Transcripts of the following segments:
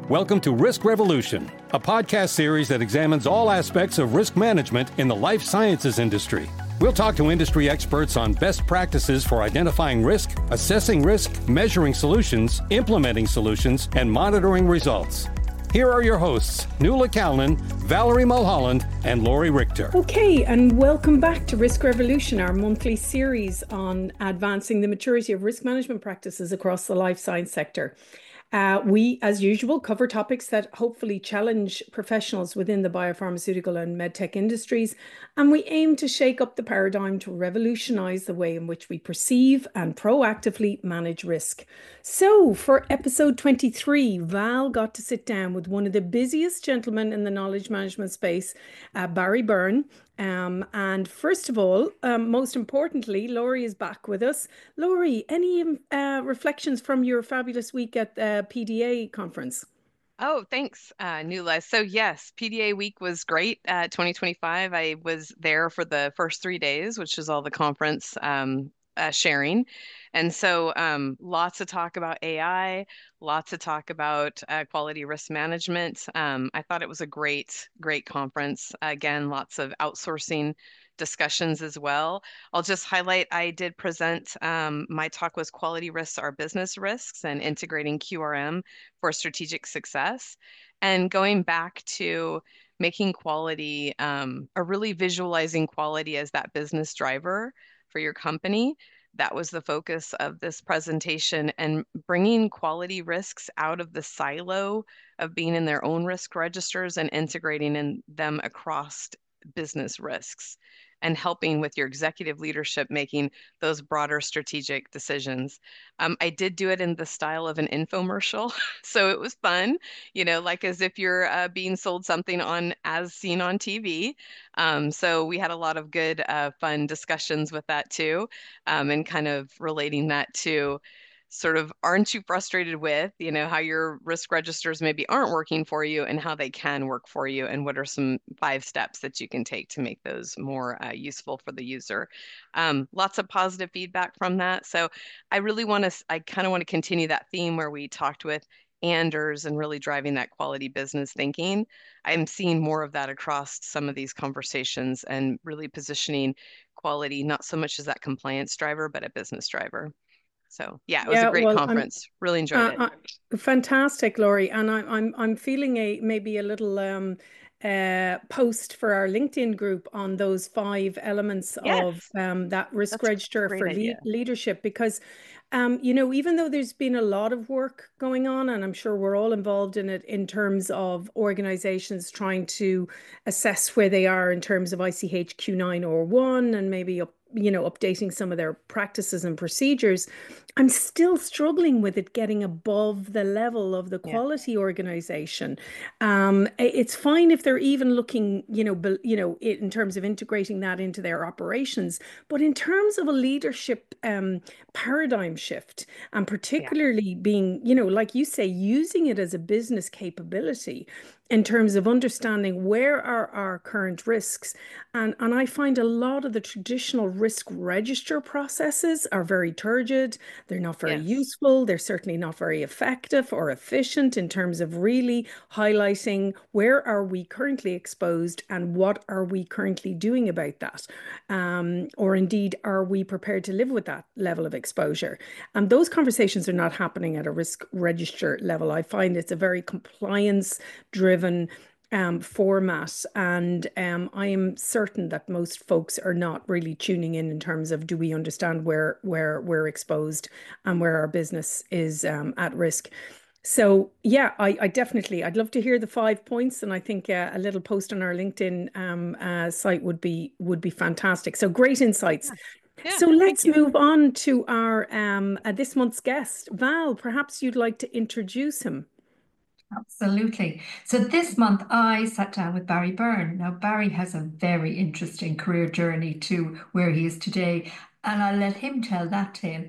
Welcome to Risk Revolution, a podcast series that examines all aspects of risk management in the life sciences industry. We'll talk to industry experts on best practices for identifying risk, assessing risk, measuring solutions, implementing solutions, and monitoring results. Here are your hosts, Nuala Callan, Valerie Mulholland, and Laurie Richter. Okay, and welcome back to Risk Revolution, our monthly series on advancing the maturity of risk management practices across the life science sector. We, as usual, cover topics that hopefully challenge professionals within the biopharmaceutical and medtech industries, and we aim to shake up the paradigm to revolutionize the way in which we perceive and proactively manage risk. So, for episode 23, Val got to sit down with one of the busiest gentlemen in the knowledge management space, Barry Byrne. And first of all, most importantly, Laurie is back with us. Laurie, any reflections from your fabulous week at the PDA conference? Oh, thanks, Nuala. So yes, PDA week was great. 2025, I was there for the first 3 days, which is all the conference sharing. And so lots of talk about AI, lots of talk about quality risk management. I thought it was a great conference. Again, lots of outsourcing discussions as well. I'll just highlight, I did present, my talk was quality risks are business risks and integrating QRM for strategic success. And going back to making quality, or really visualizing quality as that business driver for your company. That was the focus of this presentation, and bringing quality risks out of the silo of being in their own risk registers and integrating in them across business risks and helping with your executive leadership making those broader strategic decisions. I did do it in the style of an infomercial, so it was fun, like as if you're being sold something on as seen on TV. So we had a lot of good, fun discussions with that too, and kind of relating that to sort of aren't you frustrated with, how your risk registers maybe aren't working for you and how they can work for you, and what are some 5 steps that you can take to make those more useful for the user. Lots of positive feedback from that. So I kind of want to continue that theme where we talked with Anders and really driving that quality business thinking. I'm seeing more of that across some of these conversations and really positioning quality, not so much as that compliance driver, but a business driver. So yeah, it was a great conference. Really enjoyed it. Fantastic, Laurie. And I'm feeling maybe a little post for our LinkedIn group on those 5 elements of that risk register for leadership, because even though there's been a lot of work going on, and I'm sure we're all involved in it in terms of organizations trying to assess where they are in terms of ICH Q901 and maybe updating some of their practices and procedures, I'm still struggling with it getting above the level of the quality organization. It's fine if they're even looking, in terms of integrating that into their operations, but in terms of a leadership paradigm shift, and particularly being, like you say, using it as a business capability in terms of understanding where are our current risks. And I find a lot of the traditional risk register processes are very turgid. They're not very useful. They're certainly not very effective or efficient in terms of really highlighting where are we currently exposed and what are we currently doing about that. Or indeed, are we prepared to live with that level of exposure? And those conversations are not happening at a risk register level. I find it's a very compliance-driven format, and I am certain that most folks are not really tuning in terms of, do we understand where we're exposed and where our business is at risk. So yeah, I'd love to hear the 5 points, and I think a little post on our LinkedIn site would be fantastic. So great insights. So let's move on to our this month's guest. Val, perhaps you'd like to introduce him. Absolutely. So this month I sat down with Barry Byrne. Now, Barry has a very interesting career journey to where he is today, and I'll let him tell that tale.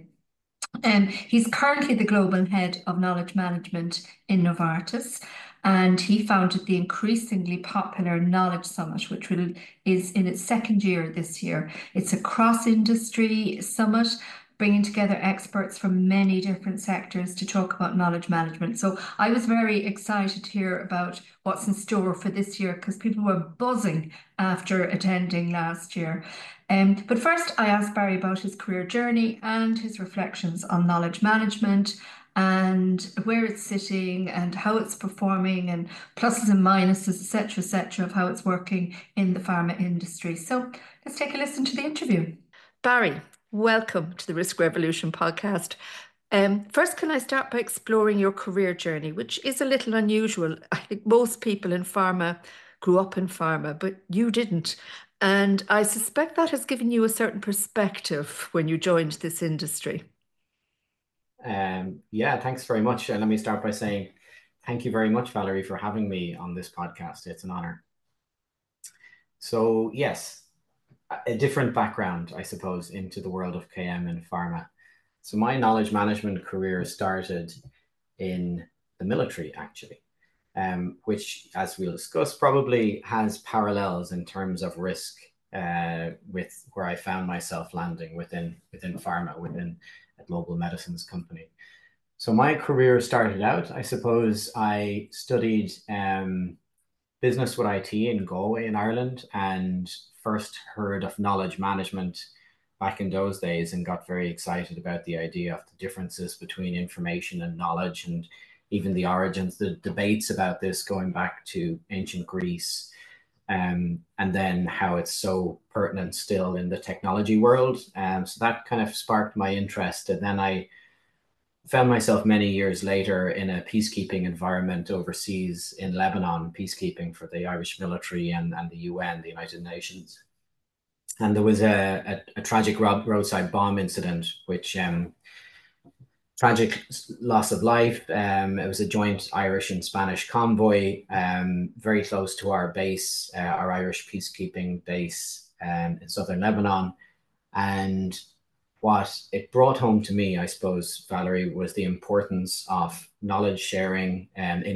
He's currently the global head of knowledge management in Novartis, and he founded the increasingly popular Knowledge Summit, which is in its 2nd year this year. It's a cross-industry summit bringing together experts from many different sectors to talk about knowledge management. So I was very excited to hear about what's in store for this year, because people were buzzing after attending last year. But first, I asked Barry about his career journey and his reflections on knowledge management and where it's sitting and how it's performing and pluses and minuses, etc., of how it's working in the pharma industry. So let's take a listen to the interview. Barry, welcome to the Risk Revolution podcast. First, can I start by exploring your career journey, which is a little unusual. I think most people in pharma grew up in pharma, but you didn't. And I suspect that has given you a certain perspective when you joined this industry. Yeah, thanks very much. Let me start by saying thank you very much, Valerie, for having me on this podcast. It's an honor. So yes, a different background, I suppose, into the world of KM and pharma. So my knowledge management career started in the military, actually, which, as we'll discuss, probably has parallels in terms of risk with where I found myself landing within pharma, within a global medicines company. So my career started out, I suppose, I studied business with IT in Galway in Ireland, and first heard of knowledge management back in those days and got very excited about the idea of the differences between information and knowledge, and even the origins, the debates about this going back to ancient Greece, and then how it's so pertinent still in the technology world. So that kind of sparked my interest. And then I found myself many years later in a peacekeeping environment overseas in Lebanon, peacekeeping for the Irish military and the UN, the United Nations. And there was a tragic roadside bomb incident, which tragic loss of life. It was a joint Irish and Spanish convoy, very close to our base, our Irish peacekeeping base in southern Lebanon. And what it brought home to me, I suppose, Valerie, was the importance of knowledge sharing in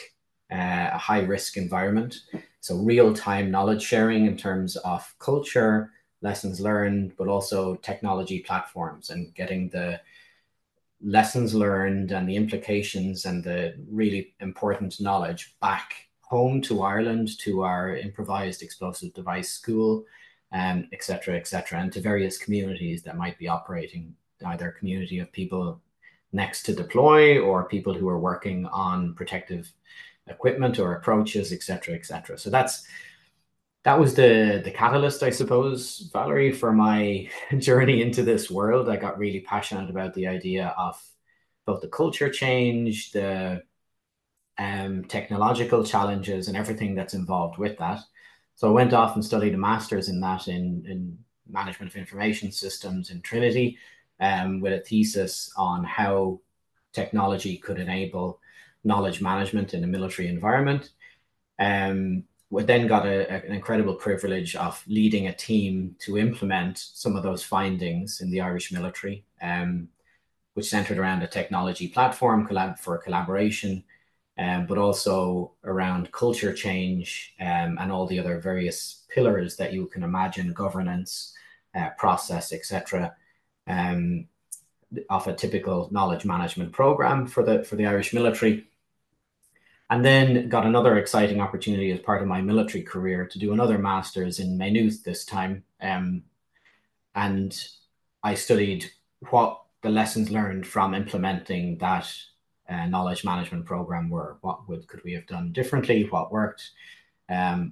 a high risk environment. So real-time knowledge sharing in terms of culture, lessons learned, but also technology platforms, and getting the lessons learned and the implications and the really important knowledge back home to Ireland, to our improvised explosive device school, et cetera, and to various communities that might be operating, either a community of people next to deploy or people who are working on protective equipment or approaches, et cetera. So that was the catalyst, I suppose, Valerie, for my journey into this world. I got really passionate about the idea of both the culture change, the technological challenges, and everything that's involved with that. So I went off and studied a master's in that in management of information systems in Trinity, with a thesis on how technology could enable knowledge management in a military environment. We then got an incredible privilege of leading a team to implement some of those findings in the Irish military, which centered around a technology platform for collaboration, but also around culture change and all the other various pillars that you can imagine, governance, process, etc., of a typical knowledge management program for the Irish military. And then got another exciting opportunity as part of my military career to do another master's in Maynooth this time. And I studied what the lessons learned from implementing that knowledge management program were. What could we have done differently? What worked? And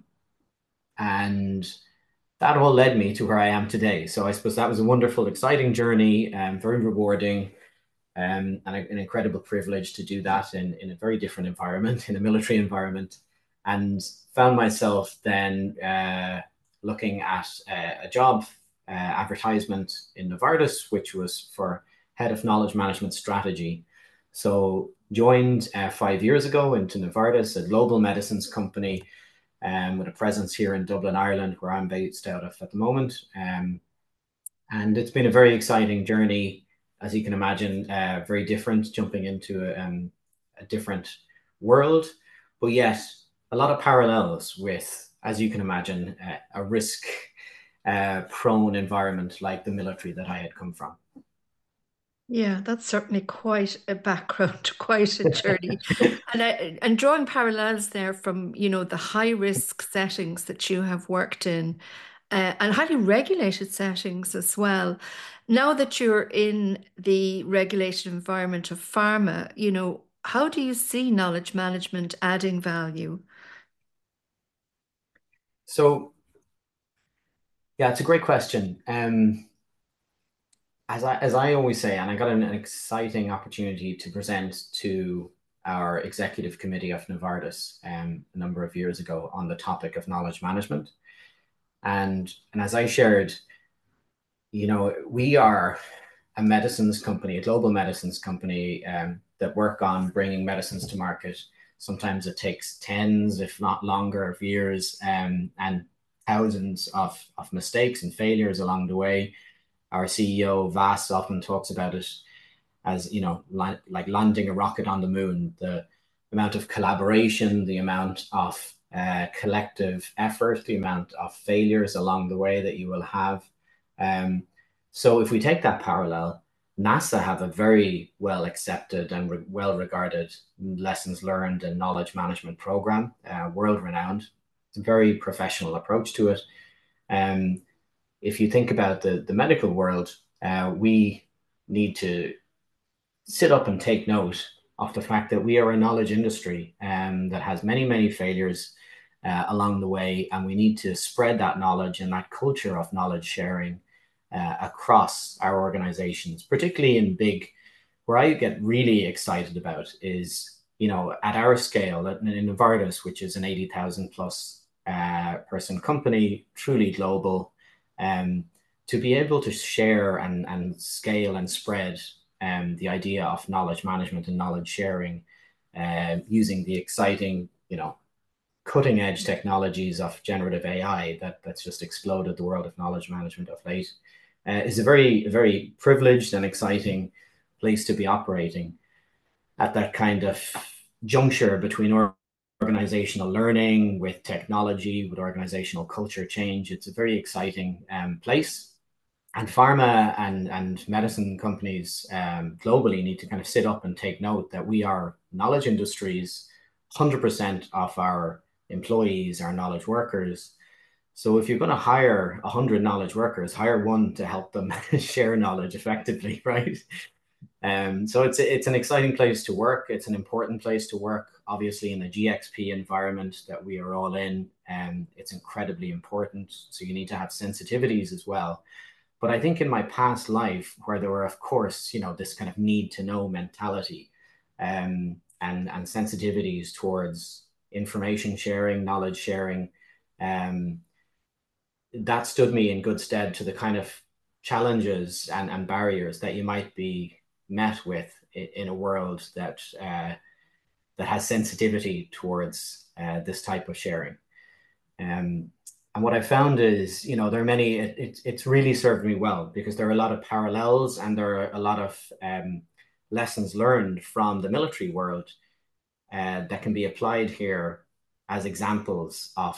that all led me to where I am today. So I suppose that was a wonderful, exciting journey, very rewarding. And an incredible privilege to do that in a very different environment, in a military environment, and found myself then looking at a job advertisement in Novartis, which was for head of knowledge management strategy. So joined 5 years ago into Novartis, a global medicines company with a presence here in Dublin, Ireland, where I'm based out of at the moment. And it's been a very exciting journey. As you can imagine, very different, jumping into a different world, but yet a lot of parallels with, as you can imagine, a risk-prone environment like the military that I had come from. Yeah, that's certainly quite a background, quite a journey. And drawing parallels there from, the high risk settings that you have worked in, and highly regulated settings as well. Now that you're in the regulated environment of pharma, how do you see knowledge management adding value? So, yeah, it's a great question. As I always say, and I got an exciting opportunity to present to our executive committee of Novartis a number of years ago on the topic of knowledge management. And as I shared, we are a medicines company, a global medicines company that work on bringing medicines to market. Sometimes it takes tens, if not longer, of years and thousands of mistakes and failures along the way. Our CEO Vas often talks about it as like landing a rocket on the moon. The amount of collaboration, the amount of collective effort, the amount of failures along the way that you will have. So if we take that parallel, NASA have a very well accepted and well regarded lessons learned and knowledge management program, world renowned. It's a very professional approach to it. If you think about the medical world, we need to sit up and take note of the fact that we are a knowledge industry that has many, many failures along the way, and we need to spread that knowledge and that culture of knowledge sharing across our organizations, particularly in big. Where I get really excited about is, at our scale, in Novartis, which is an 80,000 plus person company, truly global, to be able to share and scale and spread the idea of knowledge management and knowledge sharing using the exciting, cutting edge technologies of generative AI that's just exploded the world of knowledge management of late is a very, very privileged and exciting place to be operating at that kind of juncture between organizational learning with technology, with organizational culture change. It's a very exciting place. And pharma and medicine companies globally need to kind of sit up and take note that we are knowledge industries. 100% of our employees are knowledge workers. So if you're going to hire 100 knowledge workers, hire one to help them share knowledge effectively, right? So it's an exciting place to work. It's an important place to work, obviously, in the GXP environment that we are all in. It's incredibly important. So you need to have sensitivities as well. But I think in my past life, where there were, of course, this kind of need to know mentality and sensitivities towards information sharing, knowledge sharing, that stood me in good stead to the kind of challenges and barriers that you might be met with in a world that has sensitivity towards this type of sharing. And what I found is, there are many, it's really served me well because there are a lot of parallels and there are a lot of lessons learned from the military world that can be applied here as examples of,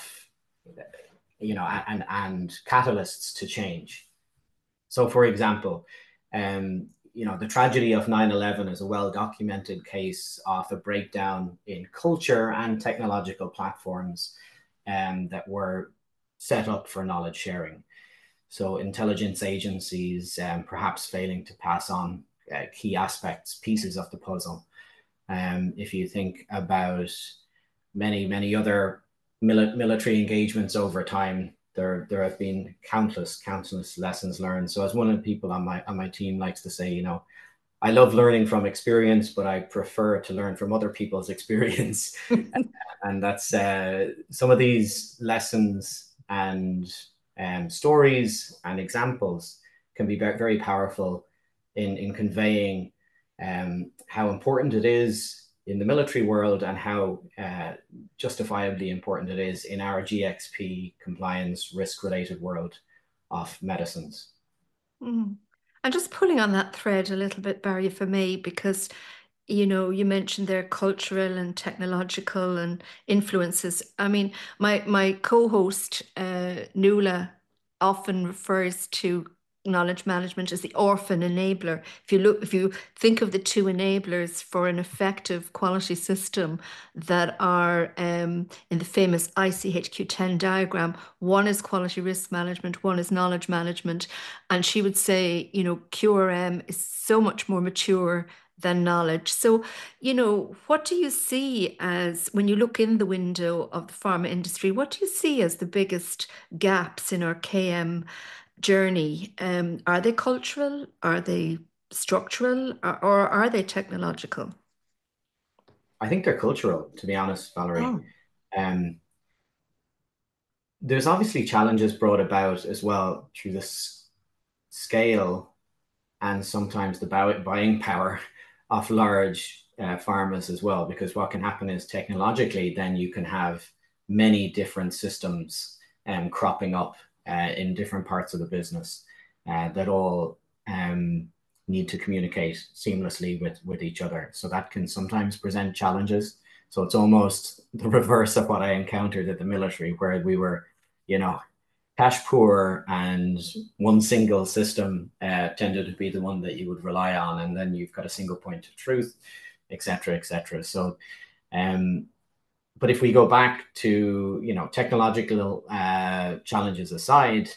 and catalysts to change. So, for example, the tragedy of 9/11 is a well-documented case of a breakdown in culture and technological platforms that were set up for knowledge sharing. So intelligence agencies perhaps failing to pass on key aspects, pieces of the puzzle. If you think about many other military engagements over time, there have been countless lessons learned. So as one of the people on my team likes to say, I love learning from experience, but I prefer to learn from other people's experience. And that's some of these lessons and stories and examples can be very powerful in conveying how important it is in the military world and how justifiably important it is in our GXP compliance risk-related world of medicines. Mm. And just pulling on that thread a little bit, Barry, for me, because you mentioned their cultural and technological and influences. I mean, my co-host Nuala often refers to knowledge management as the orphan enabler. If you think of the two enablers for an effective quality system that are in the famous ICHQ10 diagram, one is quality risk management, one is knowledge management. And she would say, QRM is so much more mature than knowledge. So, what do you see as, when you look in the window of the pharma industry, what do you see as the biggest gaps in our KM journey? Are they cultural? Are they structural? Or are they technological? I think they're cultural, to be honest, Valerie. Oh. There's obviously challenges brought about as well through this scale and sometimes the buying power of large pharmas as well, because what can happen is technologically, then you can have many different systems cropping up in different parts of the business that all need to communicate seamlessly with each other. So that can sometimes present challenges. So it's almost the reverse of what I encountered at the military, where we were, cash poor, and one single system tended to be the one that you would rely on, and then you've got a single point of truth, etc., etc. So, but if we go back to technological challenges aside,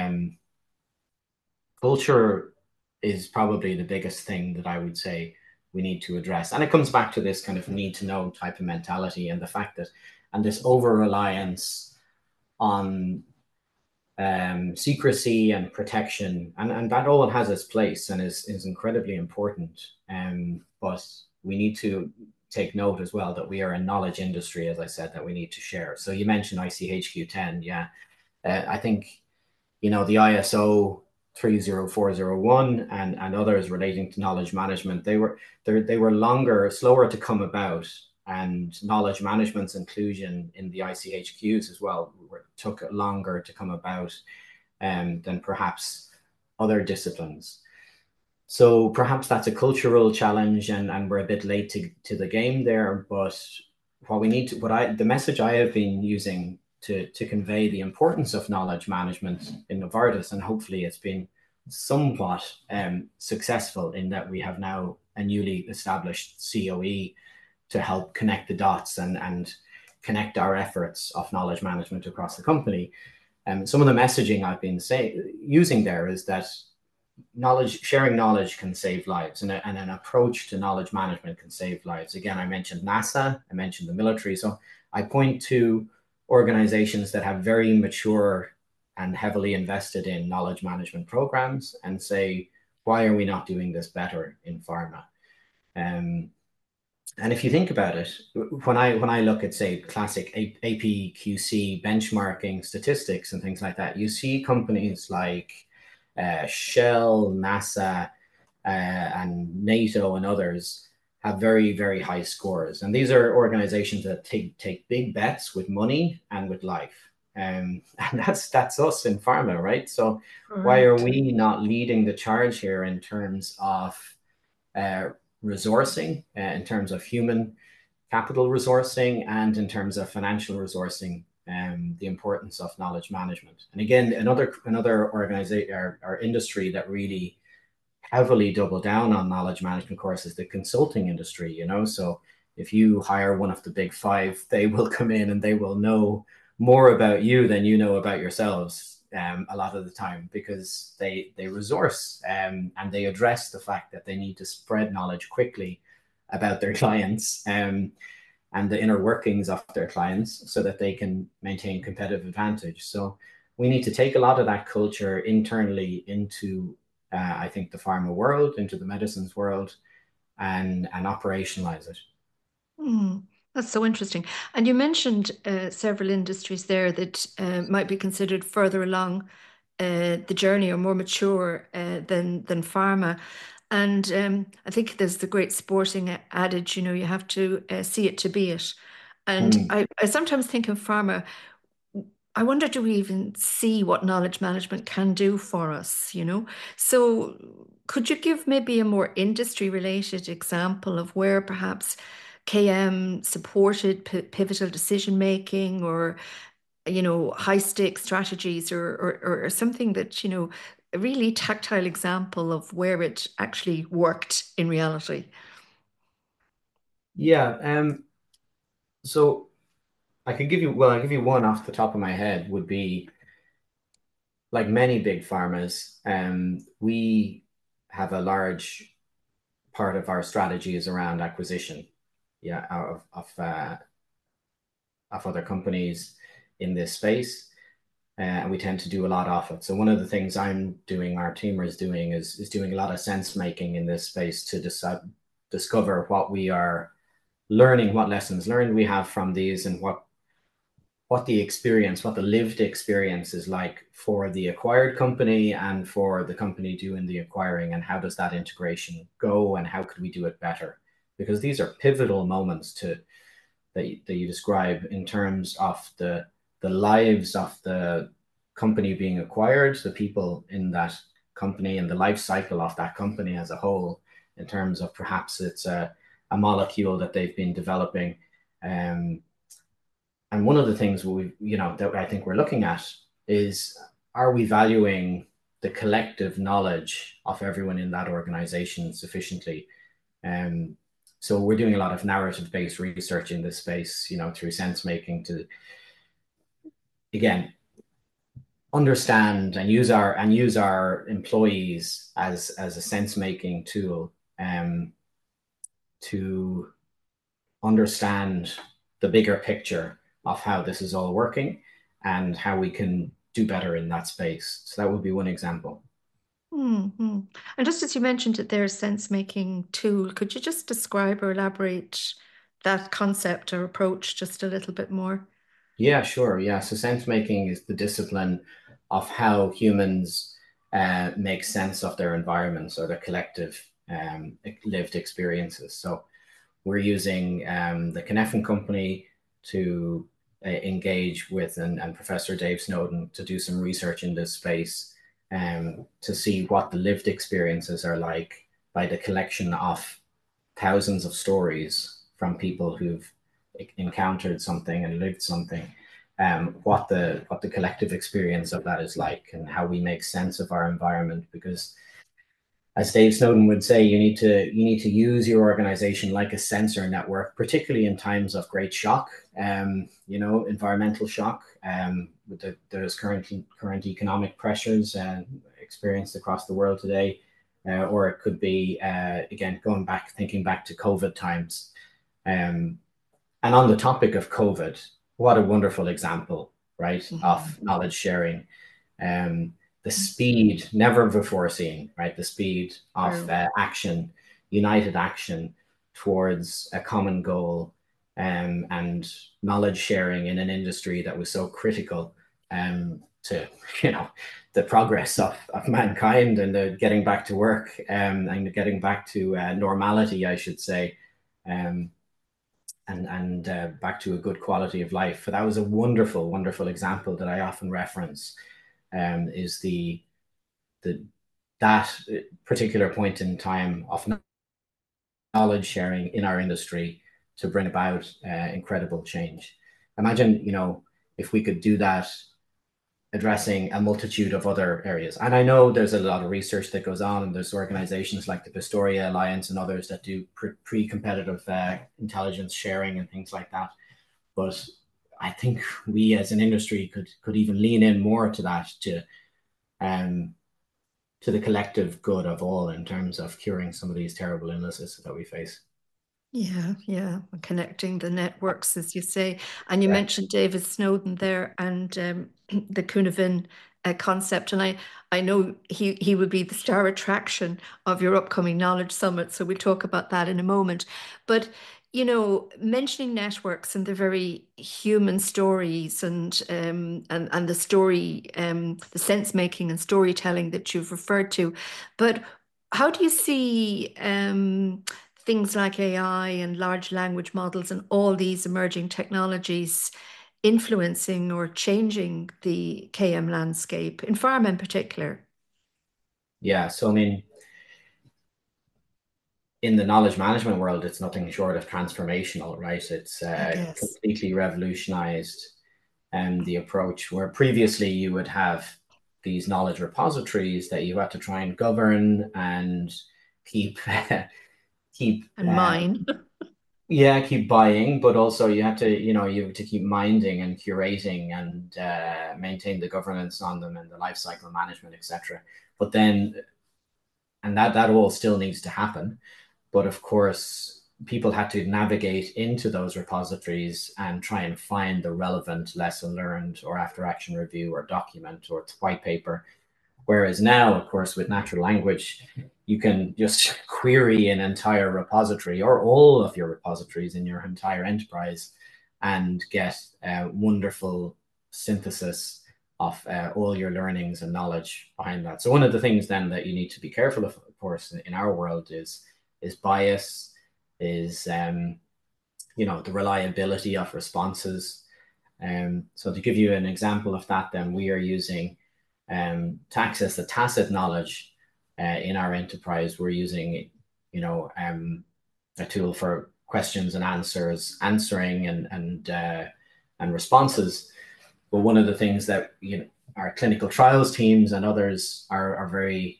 culture is probably the biggest thing that I would say we need to address, and it comes back to this kind of need to know type of mentality, and the fact that, and this over reliance on secrecy and protection, and that all has its place and is incredibly important. But we need to take note as well that we are a knowledge industry, as I said, that we need to share. So you mentioned ICHQ10, yeah. I think the ISO 30401 and others relating to knowledge management, they were slower to come about. And knowledge management's inclusion in the ICHQs as well took longer to come about than perhaps other disciplines. So perhaps that's a cultural challenge, and we're a bit late to the game there. But what we need to, the message I have been using to convey the importance of knowledge management in Novartis, and hopefully it's been somewhat successful in that we have now a newly established COE to help connect the dots and connect our efforts of knowledge management across the company. Some of the messaging I've been using there is that sharing knowledge can save lives, and an approach to knowledge management can save lives. Again, I mentioned NASA, I mentioned the military. So I point to organizations that have very mature and heavily invested in knowledge management programs and say, why are we not doing this better in pharma? And if you think about it, when I look at, say, classic APQC benchmarking statistics and things like that, you see companies like Shell, NASA, and NATO and others have very, very high scores. And these are organizations that take big bets with money and with life. And that's us in pharma, right? So why are we not leading the charge here in terms of resourcing, in terms of human capital resourcing, and in terms of financial resourcing, the importance of knowledge management? And again, another organization or industry that really heavily double down on knowledge management courses is the consulting industry. So if you hire one of the big five, they will come in and they will know more about you than you know about yourselves. A lot of the time, because they resource and they address the fact that they need to spread knowledge quickly about their clients and the inner workings of their clients so that they can maintain competitive advantage. So we need to take a lot of that culture internally into, I think, the pharma world, into the medicines world, and operationalize it. That's so interesting. And you mentioned several industries there that might be considered further along the journey or more mature than pharma. And I think there's the great sporting adage, you have to see it to be it. And I sometimes think in pharma, I wonder, do we even see what knowledge management can do for us, So could you give maybe a more industry-related example of where perhaps KM supported pivotal decision making, or high stakes strategies, or something that really tactile example of where it actually worked in reality. Yeah. So I could give you, I'll give you one off the top of my head, would be like many big pharmas. We have a large part of our strategy is around acquisition, yeah, of other companies in this space. And we tend to do a lot of it. So one of the things I'm doing, our team is doing, is doing a lot of sense making in this space to discover what we are learning, what lessons learned we have from these, and what the experience, what the lived experience is like for the acquired company and for the company doing the acquiring, and how does that integration go, and how could we do it better? Because these are pivotal moments that you describe in terms of the lives of the company being acquired, the people in that company, and the life cycle of that company as a whole, in terms of perhaps it's a molecule that they've been developing. And one of the things that I think we're looking at is, are we valuing the collective knowledge of everyone in that organization sufficiently? So we're doing a lot of narrative-based research in this space, through sense making, to again understand and use our employees as a sense making tool, to understand the bigger picture of how this is all working and how we can do better in that space. So that would be one example. Mm-hmm. And just as you mentioned it there, sense-making tool, could you just describe or elaborate that concept or approach just a little bit more? Yeah, sure. Yeah. So sense-making is the discipline of how humans make sense of their environments or their collective lived experiences. So we're using the Cynefin company to engage with and Professor Dave Snowden to do some research in this space, to see what the lived experiences are like by the collection of thousands of stories from people who've encountered something and lived something, what the collective experience of that is like, and how we make sense of our environment. Because as Dave Snowden would say, you need to use your organization like a sensor network, particularly in times of great shock, environmental shock. There's current economic pressures experienced across the world today, or it could be again thinking back to COVID times. And on the topic of COVID, what a wonderful example, right, mm-hmm. of knowledge sharing. The speed never before seen, right? The speed of action, united action towards a common goal, and knowledge sharing in an industry that was so critical to the progress of mankind, and the getting back to work, and getting back to normality, I should say, and back to a good quality of life. But that was a wonderful, wonderful example that I often reference. Is that particular point in time of knowledge sharing in our industry to bring about incredible change. Imagine, if we could do that, addressing a multitude of other areas. And I know there's a lot of research that goes on, and there's organizations like the Pistoria Alliance and others that do pre-competitive intelligence sharing and things like that. But I think we as an industry could even lean in more to that, to the collective good of all, in terms of curing some of these terrible illnesses that we face. Yeah. Connecting the networks, as you say. And you mentioned David Snowden there, and the Cynefin concept. And I know he would be the star attraction of your upcoming Knowledge Summit. So we'll talk about that in a moment. But mentioning networks and the very human stories and the story, the sense making and storytelling that you've referred to. But how do you see things like AI and large language models and all these emerging technologies influencing or changing the KM landscape, in pharma in particular? Yeah, so I mean, in the knowledge management world, it's nothing short of transformational, right? It's completely revolutionized the approach, where previously you would have these knowledge repositories that you have to try and govern and keep keep and mine. Yeah, keep buying, but also you have to, you have to keep minding and curating and maintain the governance on them and the life cycle management, etc. But then, and that all still needs to happen. But of course, people had to navigate into those repositories and try and find the relevant lesson learned or after action review or document or white paper. Whereas now, of course, with natural language, you can just query an entire repository or all of your repositories in your entire enterprise and get a wonderful synthesis of all your learnings and knowledge behind that. So one of the things then that you need to be careful of course, in our world is bias, is the reliability of responses. So to give you an example of that, then we are using to access the tacit knowledge in our enterprise. We're using a tool for questions and answers, answering and responses. But one of the things that our clinical trials teams and others are very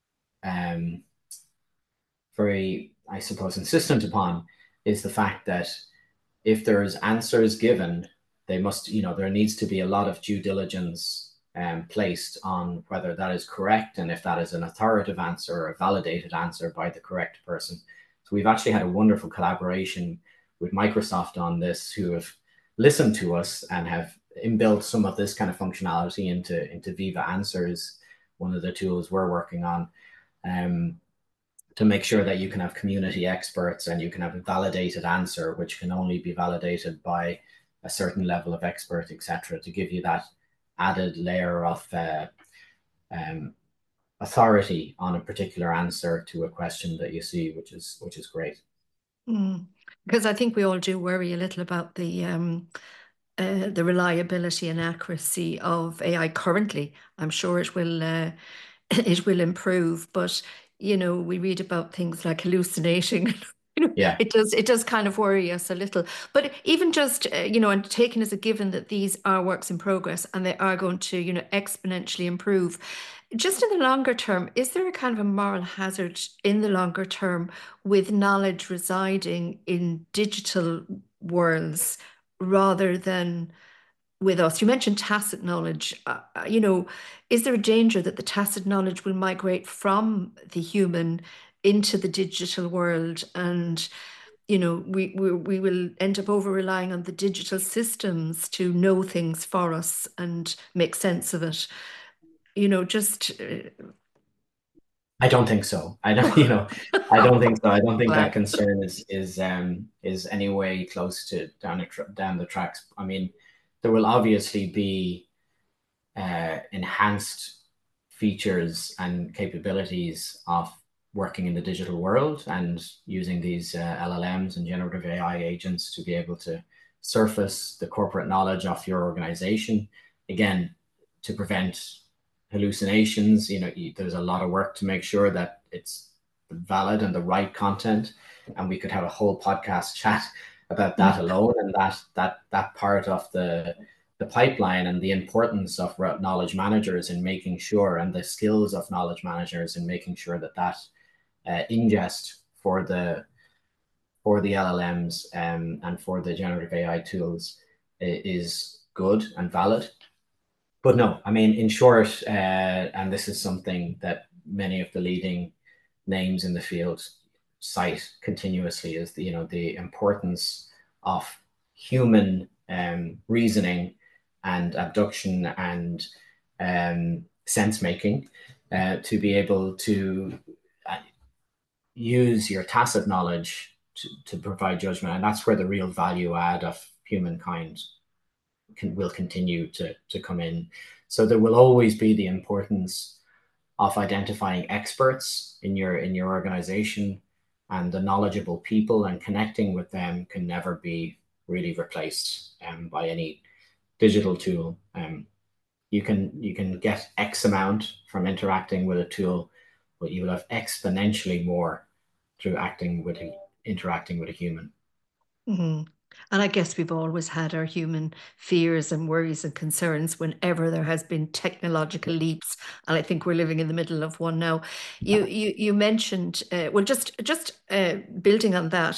I suppose insistent upon is the fact that if there's answers given, they must, there needs to be a lot of due diligence placed on whether that is correct and if that is an authoritative answer or a validated answer by the correct person. So we've actually had a wonderful collaboration with Microsoft on this, who have listened to us and have inbuilt some of this kind of functionality into Viva Answers, one of the tools we're working on, to make sure that you can have community experts and you can have a validated answer, which can only be validated by a certain level of expert, etc., to give you that added layer of authority on a particular answer to a question that you see, which is great. Because I think we all do worry a little about the reliability and accuracy of AI currently. I'm sure it will improve, but we read about things like hallucinating. Yeah, it does kind of worry us a little. But even just and taken as a given that these are works in progress and they are going to exponentially improve. Just in the longer term, is there a kind of a moral hazard in the longer term with knowledge residing in digital worlds rather than with us? You mentioned tacit knowledge. Is there a danger that the tacit knowledge will migrate from the human into the digital world, and we will end up over relying on the digital systems to know things for us and make sense of it? I don't think so. I don't think so. I don't think that concern is any way close to down the tracks. I mean, there will obviously be enhanced features and capabilities of working in the digital world and using these LLMs and generative AI agents to be able to surface the corporate knowledge of your organization. Again, to prevent hallucinations, there's a lot of work to make sure that it's valid and the right content. And we could have a whole podcast chat about that alone, and that part of the pipeline and the importance of knowledge managers in making sure, and the skills of knowledge managers in making sure that ingest for the LLMs and for the generative AI tools is good and valid. But no, I mean, in short, and this is something that many of the leading names in the field cite continuously, is the importance of human reasoning and abduction and sense making to be able to use your tacit knowledge to provide judgment. And that's where the real value add of humankind will continue to come in. So there will always be the importance of identifying experts in your organization, and the knowledgeable people and connecting with them can never be really replaced by any digital tool. You can get X amount from interacting with a tool, but you will have exponentially more through interacting with a human. Mm-hmm. And I guess we've always had our human fears and worries and concerns whenever there has been technological leaps, and I think we're living in the middle of one now. You mentioned well, just building on that.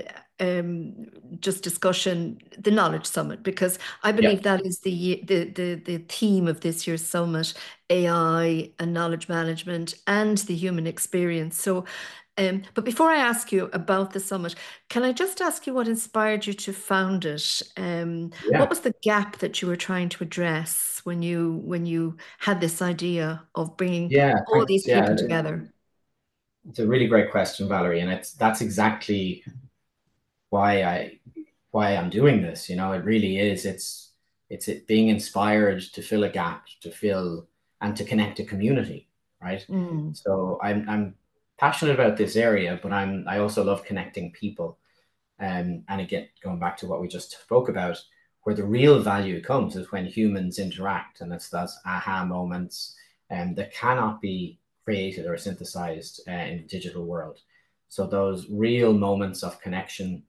Just discussion, the Knowledge Summit, because I believe that is the theme of this year's summit: AI and knowledge management and the human experience. So but before I ask you about the summit, can I just ask you what inspired you to found it? What was the gap that you were trying to address when you had this idea of bringing all these people together? It's a really great question, Valerie, and that's exactly why I'm doing this. It really is. It's it being inspired to fill a gap, to fill and to connect a community, right? So I'm passionate about this area, but I also love connecting people. And again, going back to what we just spoke about, where the real value comes is when humans interact, and it's those aha moments that cannot be created or synthesized in the digital world. So those real moments of connection,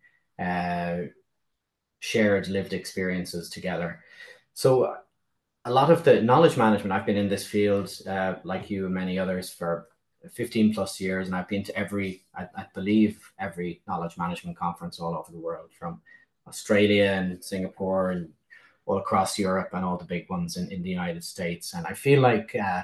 shared lived experiences together. So a lot of the knowledge management, I've been in this field, like you and many others, for 15 plus years, and I've been to I believe every knowledge management conference all over the world, from Australia and Singapore and all across Europe, and all the big ones in the United States. And I feel like, a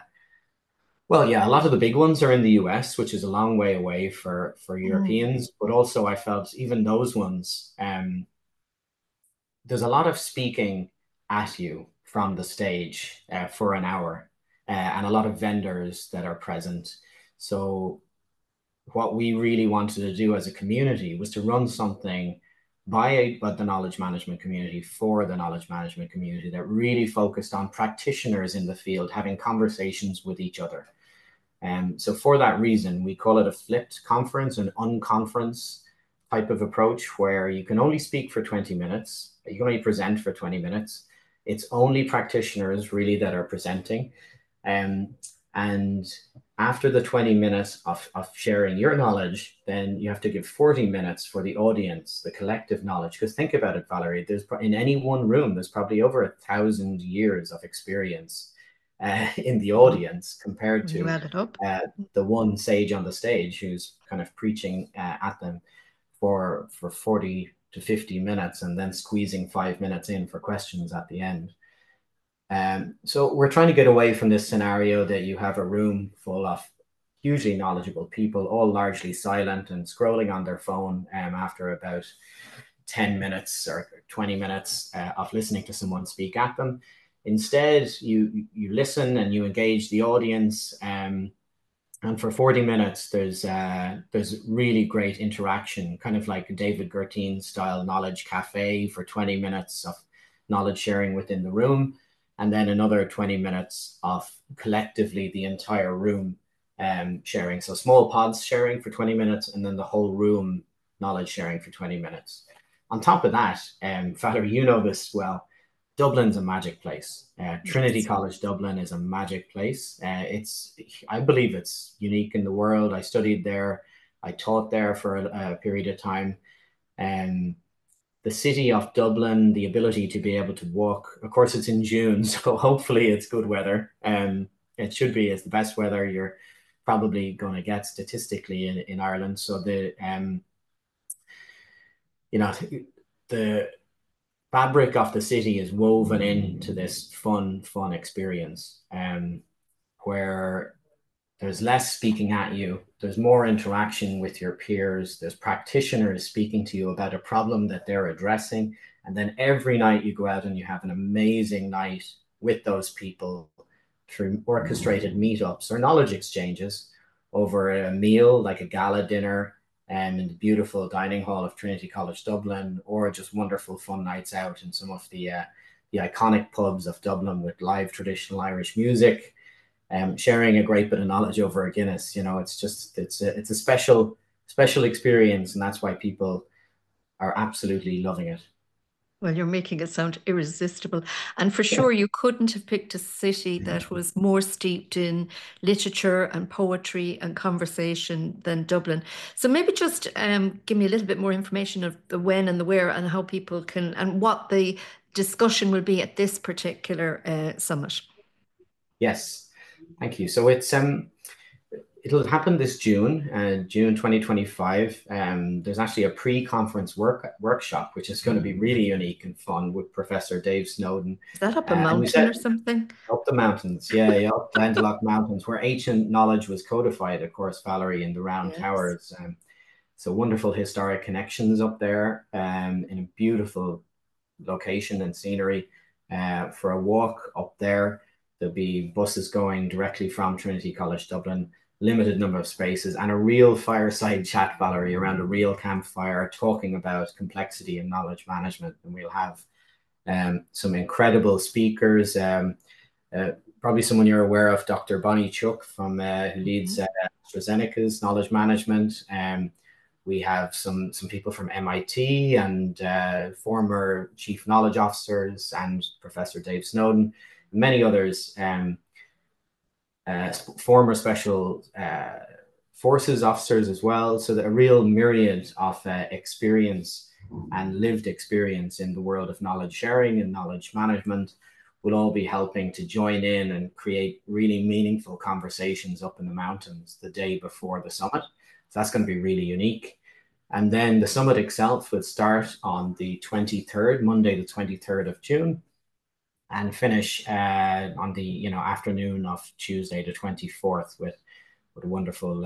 lot of the big ones are in the US, which is a long way away for Europeans, but also I felt even those ones, there's a lot of speaking at you from the stage for an hour, and a lot of vendors that are present. So what we really wanted to do as a community was to run something by the knowledge management community, for the knowledge management community, that really focused on practitioners in the field having conversations with each other. So for that reason, we call it a flipped conference, an unconference type of approach, where you can only speak for 20 minutes. You can only present for 20 minutes. It's only practitioners really that are presenting. And after the 20 minutes of sharing your knowledge, then you have to give 40 minutes for the audience, the collective knowledge. Because think about it, Valerie, in any one room, there's probably over 1,000 years of experience in the audience, compared to the one sage on the stage who's kind of preaching at them for 40 to 50 minutes, and then squeezing 5 minutes in for questions at the end. So we're trying to get away from this scenario that you have a room full of hugely knowledgeable people, all largely silent and scrolling on their phone after about 10 minutes or 20 minutes of listening to someone speak at them. Instead, you listen and you engage the audience, and for 40 minutes, there's really great interaction, kind of like a David Gertin style knowledge cafe, for 20 minutes of knowledge sharing within the room, and then another 20 minutes of collectively the entire room sharing. So small pods sharing for 20 minutes, and then the whole room knowledge sharing for 20 minutes. On top of that, Valerie, you know this well, Dublin's a magic place. Trinity College Dublin is a magic place. I believe it's unique in the world. I studied there. I taught there for a period of time. The city of Dublin, the ability to be able to walk, of course it's in June, so hopefully it's good weather. It should be. It's the best weather you're probably going to get statistically in Ireland. So the fabric of the city is woven into this fun experience, where there's less speaking at you, there's more interaction with your peers, there's practitioners speaking to you about a problem that they're addressing, and then every night you go out and you have an amazing night with those people through orchestrated meetups or knowledge exchanges over a meal, like a gala dinner, in the beautiful dining hall of Trinity College Dublin, or just wonderful fun nights out in some of the iconic pubs of Dublin with live traditional Irish music, sharing a great bit of knowledge over a Guinness. It's a special experience, and that's why people are absolutely loving it. Well, you're making it sound irresistible. And for sure, you couldn't have picked a city that was more steeped in literature and poetry and conversation than Dublin. So maybe just give me a little bit more information of the when and the where and how people can, and what the discussion will be at this particular summit. Yes, thank you. So it'll happen this June, June 2025. There's actually a pre-conference workshop, which is going to be really unique and fun with Professor Dave Snowden. Is that up a mountain or something? Up the mountains, yeah, up Glendalough Mountains, where ancient knowledge was codified, of course, Valerie, in the Round Towers. So wonderful historic connections up there, in a beautiful location and scenery. For a walk up there, there'll be buses going directly from Trinity College Dublin, limited number of spaces, and a real fireside chat, Valerie, around a real campfire, talking about complexity and knowledge management. And we'll have some incredible speakers. Probably someone you're aware of, Dr. Bonnie Chook, from who leads AstraZeneca's knowledge management. We have some people from MIT and former chief knowledge officers, and Professor Dave Snowden, many others, former special forces officers as well. So that a real myriad of experience and lived experience in the world of knowledge sharing and knowledge management will all be helping to join in and create really meaningful conversations up in the mountains the day before the summit. So that's going to be really unique. And then the summit itself will start on the 23rd, Monday, the 23rd of June, and finish on the afternoon of Tuesday, the 24th, with a wonderful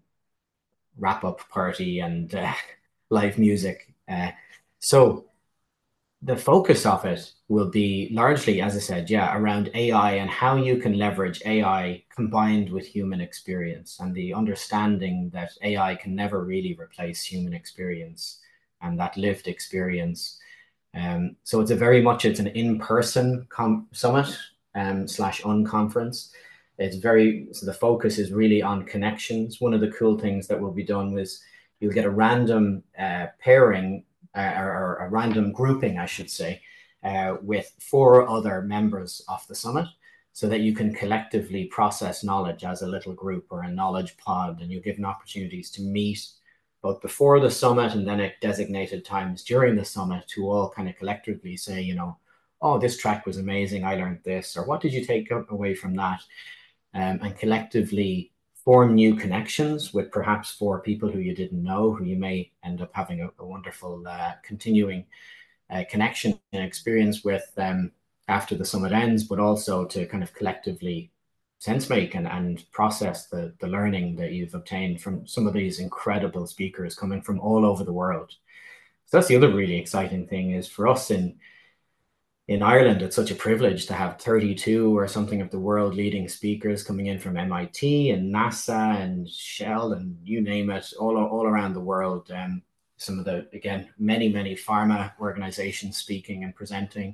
wrap-up party and live music. So the focus of it will be largely, as I said, around AI and how you can leverage AI combined with human experience, and the understanding that AI can never really replace human experience and that lived experience. So it's an in-person summit / unconference. So the focus is really on connections. One of the cool things that will be done was you'll get a random pairing or a random grouping, I should say, with 4 other members of the summit, so that you can collectively process knowledge as a little group or a knowledge pod, and you're given opportunities to meet both before the summit and then at designated times during the summit to all kind of collectively say, oh, this track was amazing, I learned this, or what did you take away from that? And collectively form new connections with perhaps 4 people who you didn't know, who you may end up having a wonderful continuing connection and experience with after the summit ends, but also to kind of collectively sense make and process the learning that you've obtained from some of these incredible speakers coming from all over the world. So that's the other really exciting thing, is for us in Ireland, it's such a privilege to have 32 or something of the world leading speakers coming in from MIT and NASA and Shell and you name it, all around the world. Some of the, again, many pharma organizations speaking and presenting.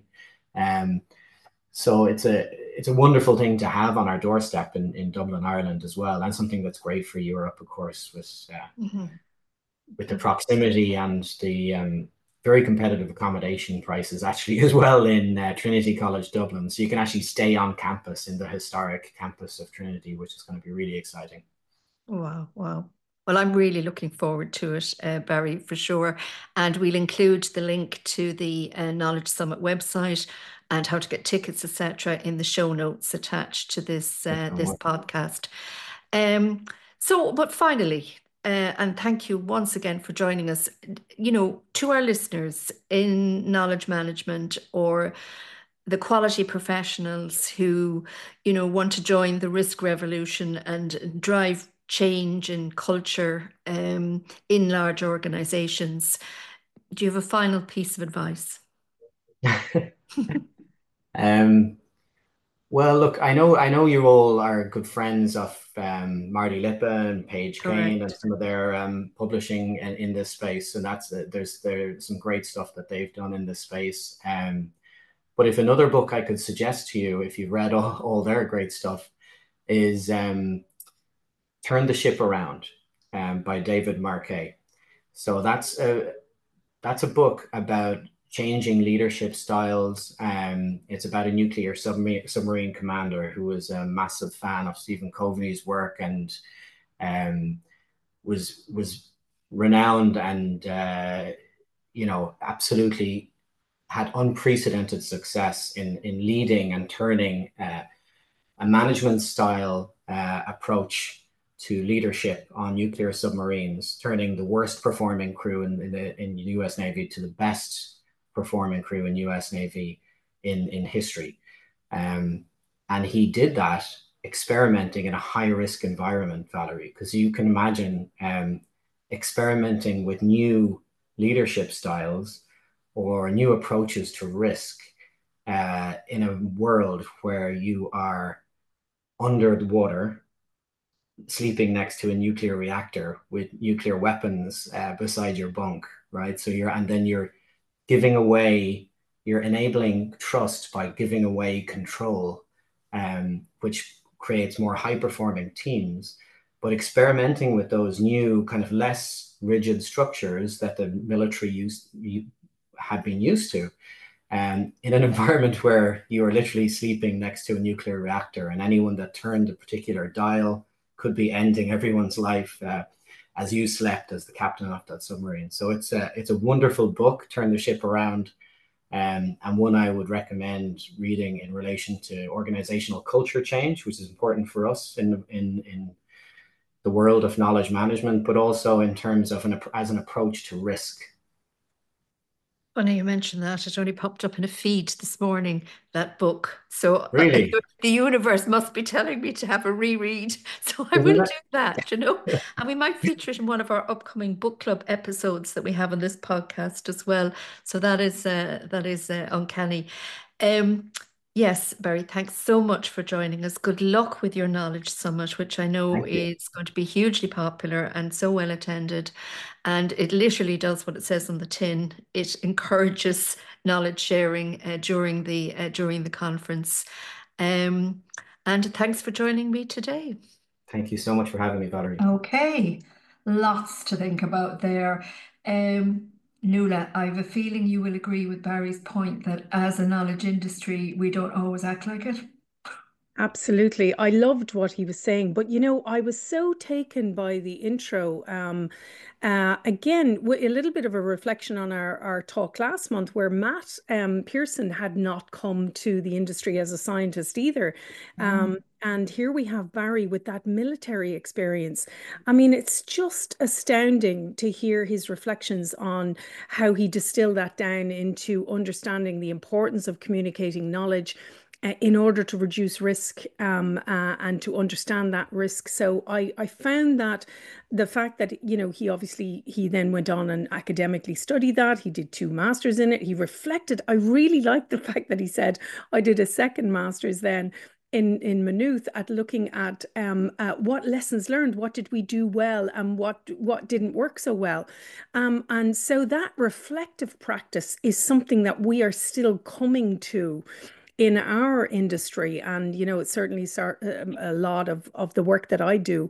So it's a wonderful thing to have on our doorstep in Dublin, Ireland as well, and something that's great for Europe, of course, with the proximity and the very competitive accommodation prices actually as well in Trinity College Dublin. So you can actually stay on campus in the historic campus of Trinity, which is going to be really exciting. Wow. Well, I'm really looking forward to it, Barry, for sure. And we'll include the link to the Knowledge Summit website and how to get tickets, etc., in the show notes attached to this podcast. But finally, and thank you once again for joining us. To our listeners in knowledge management or the quality professionals who, want to join the risk revolution and drive change in culture in large organizations, do you have a final piece of advice? Well, look, I know you all are good friends of Marty Lippe and Paige Kane and some of their publishing in this space, and there's some great stuff that they've done in this space. But if another book I could suggest to you, if you've read all their great stuff, is Turn the Ship Around by David Marquet. So that's a book about changing leadership styles. It's about a nuclear submarine commander who was a massive fan of Stephen Coveney's work and was renowned and absolutely had unprecedented success in leading and turning a management style approach to leadership on nuclear submarines, turning the worst performing crew in the US Navy to the best performing crew in US Navy in history. And he did that experimenting in a high risk environment, Valerie, because you can imagine experimenting with new leadership styles or new approaches to risk in a world where you are under the water, sleeping next to a nuclear reactor with nuclear weapons beside your bunk, right? So you're giving away, you're enabling trust by giving away control, which creates more high-performing teams. But experimenting with those new kind of less rigid structures that the military had been used to, in an environment where you are literally sleeping next to a nuclear reactor, and anyone that turned a particular dial could be ending everyone's life as you slept as the captain of that submarine. So it's a wonderful book, Turn the Ship Around, and one I would recommend reading in relation to organizational culture change, which is important for us in the world of knowledge management, but also in terms of as an approach to risk. Funny you mentioned that. It only popped up in a feed this morning, that book. So really, the universe must be telling me to have a reread. So I will do that, And we might feature it in one of our upcoming book club episodes that we have on this podcast as well. So that is uncanny. Yes, Barry, thanks so much for joining us. Good luck with your Knowledge Summit, which I know is going to be hugely popular and so well attended. And it literally does what it says on the tin. It encourages knowledge sharing during the conference. And thanks for joining me today. Thank you so much for having me, Valerie. Okay, lots to think about there. Nuala, I have a feeling you will agree with Barry's point that as a knowledge industry, we don't always act like it. Absolutely. I loved what he was saying, but I was so taken by the intro. Again, a little bit of a reflection on our talk last month, where Matt Pearson had not come to the industry as a scientist either. And here we have Barry with that military experience. I mean, it's just astounding to hear his reflections on how he distilled that down into understanding the importance of communicating knowledge in order to reduce risk and to understand that risk. So I found that the fact that, he then went on and academically studied that. He did 2 masters in it. He reflected. I really liked the fact that he said, I did a second master's then in Maynooth at looking at what lessons learned, what did we do well, and what didn't work so well. And so that reflective practice is something that we are still coming to in our industry. And, it's certainly a lot of the work that I do,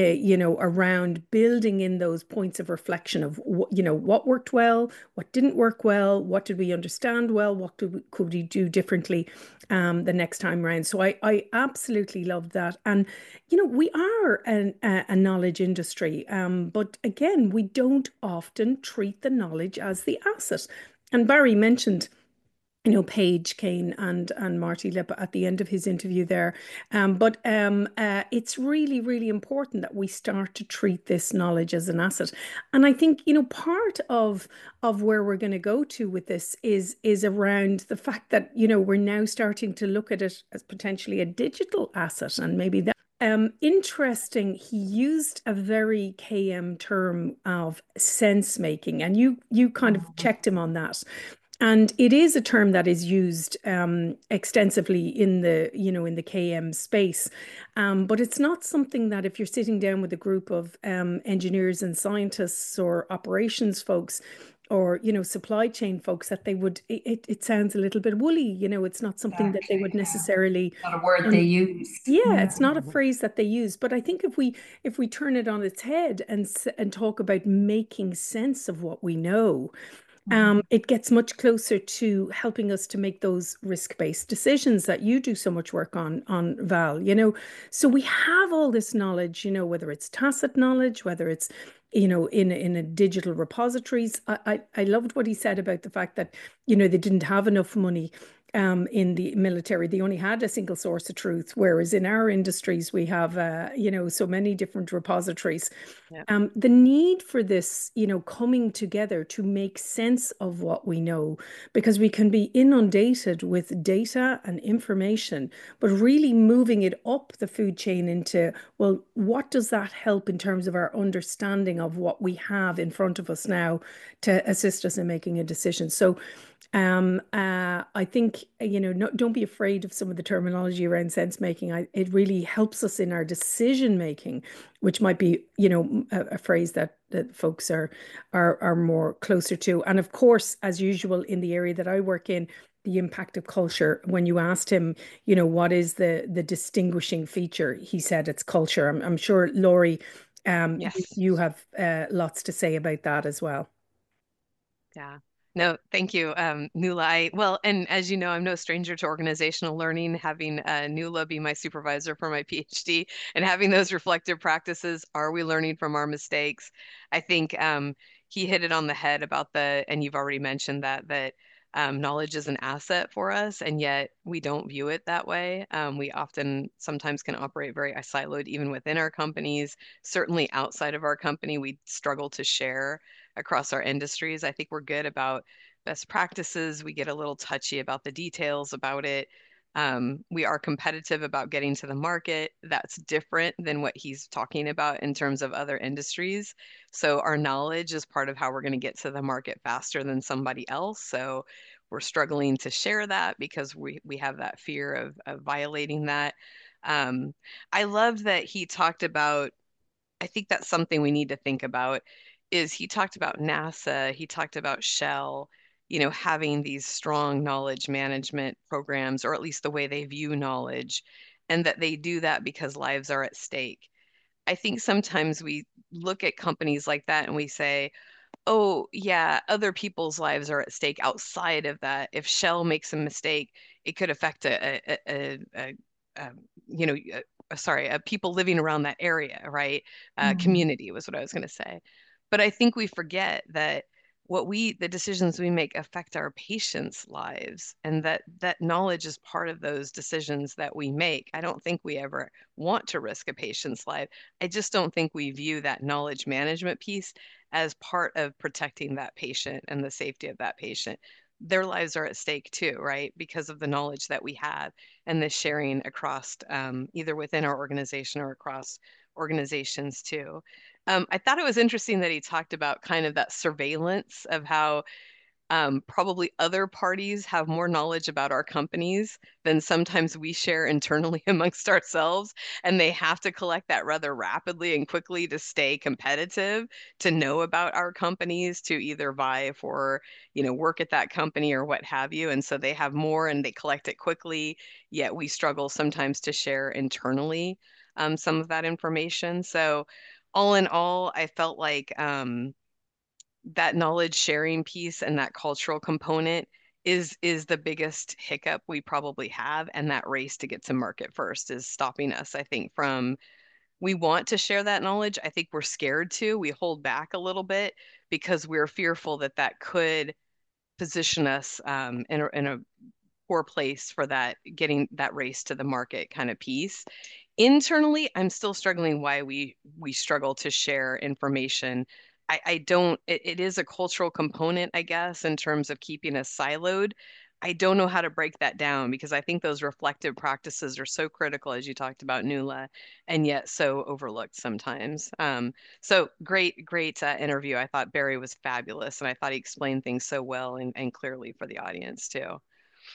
around building in those points of reflection of, what worked well, what didn't work well, what did we understand well, what could we do differently the next time around. So I absolutely love that. And, we are a knowledge industry, but again, we don't often treat the knowledge as the asset. And Barry mentioned Paige Kane and Marty Lippe at the end of his interview there. But it's really, really important that we start to treat this knowledge as an asset. And I think, part of where we're going to go to with this is around the fact that, we're now starting to look at it as potentially a digital asset, and maybe that. Interesting, he used a very KM term of sense making, and you kind of checked him on that. And it is a term that is used extensively in the KM space, but it's not something that if you're sitting down with a group of engineers and scientists or operations folks, or, you know, supply chain folks, that they would, it sounds a little bit woolly, you know, it's not something that they would necessarily, not a word they use. Yeah, it's not a phrase that they use. But I think if we turn it on its head and talk about making sense of what we know, it gets much closer to helping us to make those risk-based decisions that you do so much work on Val, you know. So we have all this knowledge, you know, whether it's tacit knowledge, whether it's, you know, in a digital repositories. I loved what he said about the fact that, you know, they didn't have enough money in the military. They only had a single source of truth, whereas in our industries we have, you know, so many different repositories. Yep. The need for this, you know, coming together to make sense of what we know, because we can be inundated with data and information, but really moving it up the food chain into, well, what does that help in terms of our understanding of what we have in front of us now to assist us in making a decision? So I think, you know, don't be afraid of some of the terminology around sense making. It really helps us in our decision making, which might be, you know, a phrase that folks are more closer to. And of course, as usual, in the area that I work in, the impact of culture. When you asked him, you know, what is the distinguishing feature, he said it's culture. I'm sure, Laurie, yes. you have lots to say about that as well. Yeah. No, thank you, Nuala. Well, and as you know, I'm no stranger to organizational learning, having Nuala be my supervisor for my PhD and having those reflective practices. Are we learning from our mistakes? I think he hit it on the head about and you've already mentioned that knowledge is an asset for us, and yet we don't view it that way. We sometimes can operate very siloed, even within our companies. Certainly outside of our company, we struggle to share across our industries. I think we're good about best practices. We get a little touchy about the details about it. We are competitive about getting to the market. That's different than what he's talking about in terms of other industries. So our knowledge is part of how we're going to get to the market faster than somebody else. So we're struggling to share that because we have that fear of violating that. I love that he talked about, I think that's something we need to think about, is he talked about NASA, he talked about Shell, you know, having these strong knowledge management programs, or at least the way they view knowledge, and that they do that because lives are at stake. I think sometimes we look at companies like that and we say, oh, yeah, other people's lives are at stake outside of that. If Shell makes a mistake, it could affect you know, people living around that area, right? Community was what I was going to say. But I think we forget that the decisions we make affect our patients' lives, and that knowledge is part of those decisions that we make. I don't think we ever want to risk a patient's life. I just don't think we view that knowledge management piece as part of protecting that patient and the safety of that patient. Their lives are at stake too, right? Because of the knowledge that we have and the sharing across either within our organization or across organizations too. I thought it was interesting that he talked about kind of that surveillance of how probably other parties have more knowledge about our companies than sometimes we share internally amongst ourselves. And they have to collect that rather rapidly and quickly to stay competitive, to know about our companies, to either vie for, you know, work at that company or what have you. And so they have more and they collect it quickly, yet we struggle sometimes to share internally some of that information. So all in all, I felt like that knowledge sharing piece and that cultural component is the biggest hiccup we probably have, and that race to get to market first is stopping us, I think, from, we want to share that knowledge. I think we're scared to. We hold back a little bit because we're fearful that that could position us in a poor place for that, getting that race to the market kind of piece. Internally, I'm still struggling why we struggle to share information. I don't, it is a cultural component, I guess, in terms of keeping us siloed. I don't know how to break that down because I think those reflective practices are so critical, as you talked about, Nuala, and yet so overlooked sometimes. So great interview. I thought Barry was fabulous, and I thought he explained things so well and clearly for the audience too.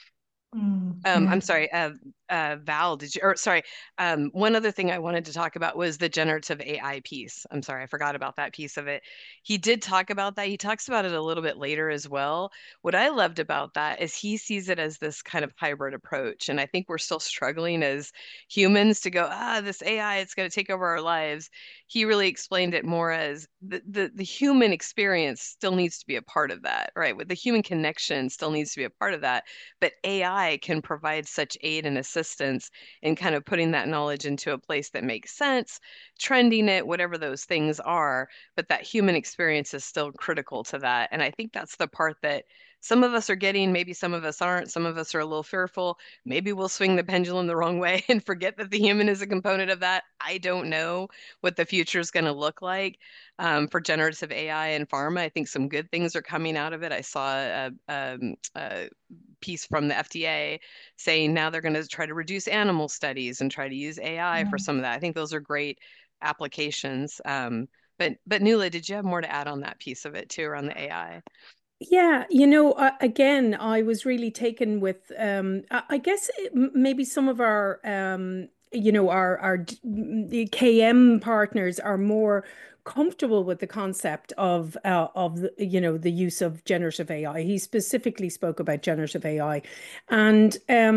I'm sorry, Val, one other thing I wanted to talk about was the generative AI piece. I'm sorry, I forgot about that piece of it. He did talk about that. He talks about it a little bit later as well. What I loved about that is he sees it as this kind of hybrid approach. And I think we're still struggling as humans to go, this AI, it's going to take over our lives. He really explained it more as the human experience still needs to be a part of that, right? With the human connection still needs to be a part of that. But AI can provide such aid and assistance in kind of putting that knowledge into a place that makes sense, trending it, whatever those things are. But that human experience is still critical to that. And I think that's the part that some of us are getting, maybe some of us aren't, some of us are a little fearful. Maybe we'll swing the pendulum the wrong way and forget that the human is a component of that. I don't know what the future is going to look like for generative AI and pharma. I think some good things are coming out of it. I saw a piece from the FDA saying now they're going to try to reduce animal studies and try to use AI for some of that. I think those are great applications. But Nuala, did you have more to add on that piece of it too, around the AI? Yeah, again, I was really taken with, I guess maybe some of our, our the KM partners are more comfortable with the concept of the use of generative AI. He specifically spoke about generative AI, and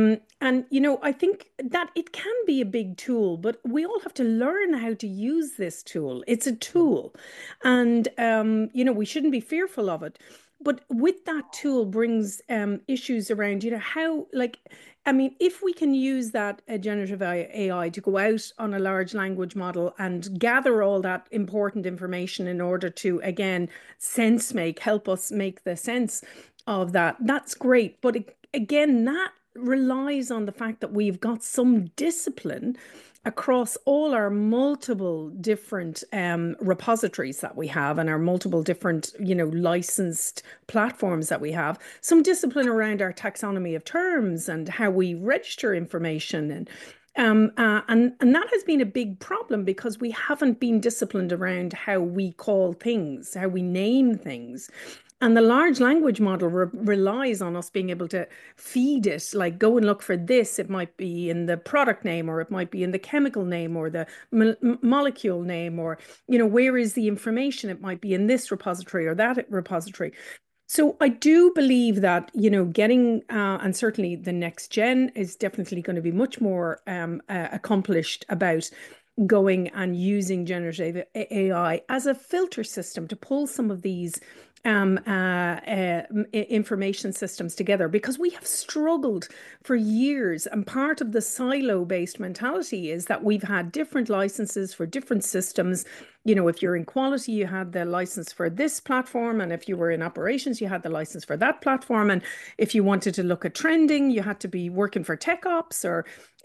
I think that it can be a big tool, but we all have to learn how to use this tool. It's a tool, and we shouldn't be fearful of it. But with that tool brings issues around, how, if we can use that generative AI to go out on a large language model and gather all that important information in order to, again, help us make the sense of that, that's great. But again, that relies on the fact that we've got some discipline across all our multiple different repositories that we have and our multiple different, licensed platforms that we have, some discipline around our taxonomy of terms and how we register information. And that has been a big problem because we haven't been disciplined around how we call things, how we name things. And the large language model relies on us being able to feed it, like go and look for this. It might be in the product name, or it might be in the chemical name, or the molecule name, or, where is the information? It might be in this repository or that repository. So I do believe that, getting, and certainly the next gen is definitely going to be much more accomplished about going and using generative AI as a filter system to pull some of these information systems together, because we have struggled for years, and part of the silo-based mentality is that we've had different licenses for different systems. If you're in quality, you had the license for this platform, and if you were in operations, you had the license for that platform, and if you wanted to look at trending, you had to be working for tech ops or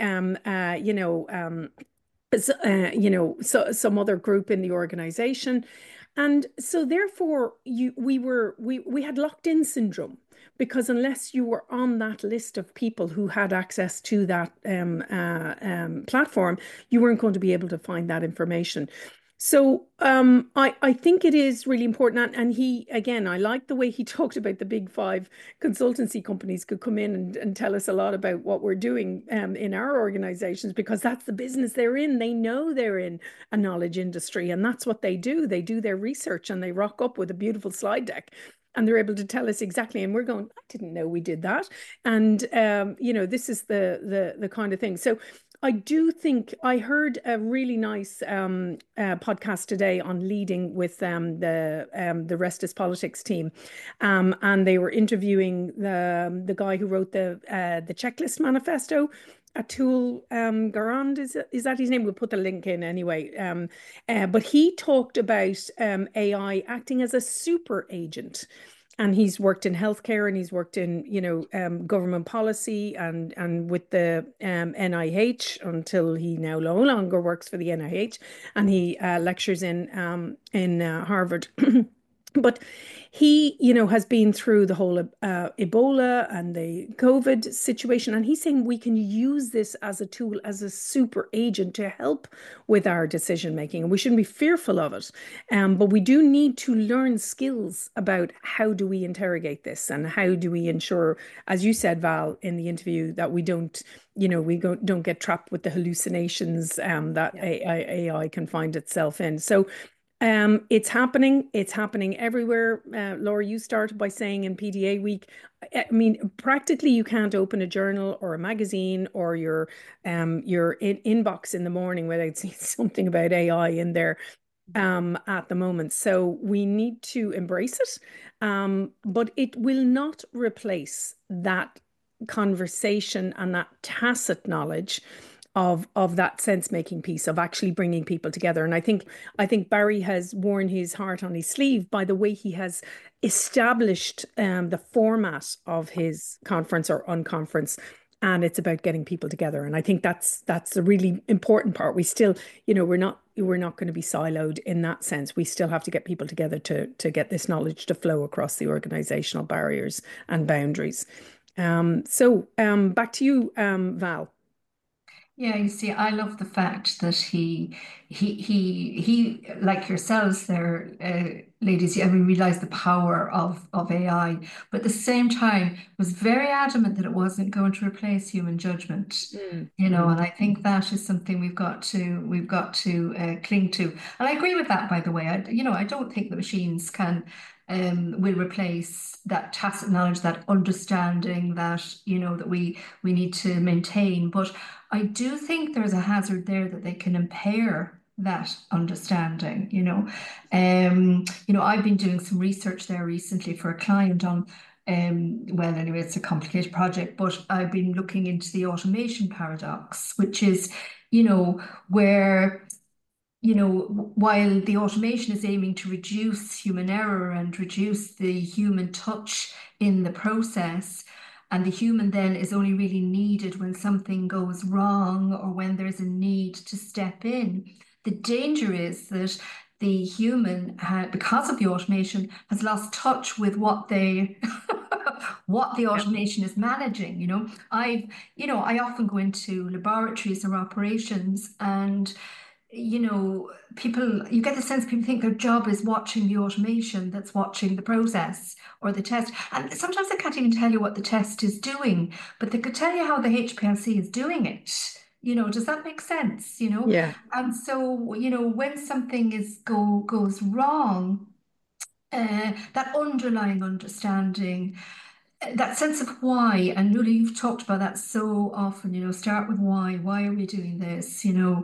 some other group in the organization. And so therefore we had locked in syndrome, because unless you were on that list of people who had access to that platform, you weren't going to be able to find that information. So I think it is really important. And he, again, I like the way he talked about the big five consultancy companies could come in and tell us a lot about what we're doing in our organizations, because that's the business they're in. They know they're in a knowledge industry, and that's what they do. They do their research and they rock up with a beautiful slide deck. And they're able to tell us exactly, and we're going, I didn't know we did that. And this is the kind of thing. So I do think I heard a really nice podcast today on leading with the Rest is Politics team, and they were interviewing the guy who wrote the checklist manifesto. Atul Garand, is that his name? We'll put the link in anyway. But he talked about AI acting as a super agent. And he's worked in healthcare, and he's worked in, government policy and with the NIH until he now no longer works for the NIH, and he lectures in Harvard. But he, has been through the whole Ebola and the COVID situation, and he's saying we can use this as a tool, as a super agent to help with our decision making, and we shouldn't be fearful of it. But we do need to learn skills about how do we interrogate this and how do we ensure, as you said, Val, in the interview, that we don't don't get trapped with the hallucinations that AI can find itself in. So it's happening. It's happening everywhere. Laura, you started by saying in PDA week, I mean, practically you can't open a journal or a magazine or your inbox in the morning without seeing something about AI in there at the moment. So we need to embrace it, but it will not replace that conversation and that tacit knowledge of that sense making piece of actually bringing people together. And I think Barry has worn his heart on his sleeve by the way he has established the format of his conference or unconference. And it's about getting people together. And I think that's a really important part. We still, we're not going to be siloed in that sense. We still have to get people together to get this knowledge to flow across the organizational barriers and boundaries. So back to you, Val. Yeah, you see, I love the fact that he like yourselves there, ladies, I mean, realized the power of AI, but at the same time was very adamant that it wasn't going to replace human judgment. And I think that is something we've got to cling to. And I agree with that, by the way. I don't think the machines will replace that tacit knowledge, that understanding that that we need to maintain. But I do think there's a hazard there that they can impair that understanding. I've been doing some research there recently for a client on well, anyway, it's a complicated project, but I've been looking into the automation paradox, which is, where while the automation is aiming to reduce human error and reduce the human touch in the process, and the human then is only really needed when something goes wrong or when there's a need to step in. The danger is that the human, because of the automation, has lost touch with what the automation is managing. I often go into laboratories or operations, and people, you get the sense people think their job is watching the automation that's watching the process or the test. And sometimes they can't even tell you what the test is doing, but they could tell you how the HPLC is doing it. Does that make sense? Yeah. And so, when something goes wrong, that underlying understanding, that sense of why, and Nuala, you've talked about that so often, start with why are we doing this,